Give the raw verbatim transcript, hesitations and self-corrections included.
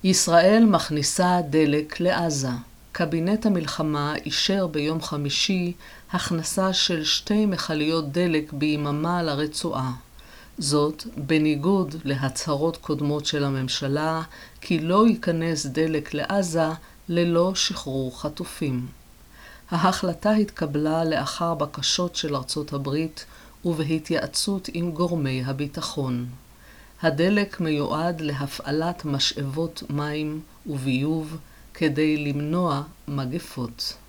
ישראל מכניסה דלק לעזה. קבינט המלחמה אישר ביום חמישי הכנסה של שתי מכליות דלק ביממה לרצועה. זאת בניגוד להצהרות קודמות של הממשלה כי לא ייכנס דלק לעזה ללא שחרור חטופים. ההחלטה התקבלה לאחר בקשות של ארצות הברית ובהתייעצות עם גורמי הביטחון. הדלק מיועד להפעלת משאבות מים וביוב כדי למנוע מגפות.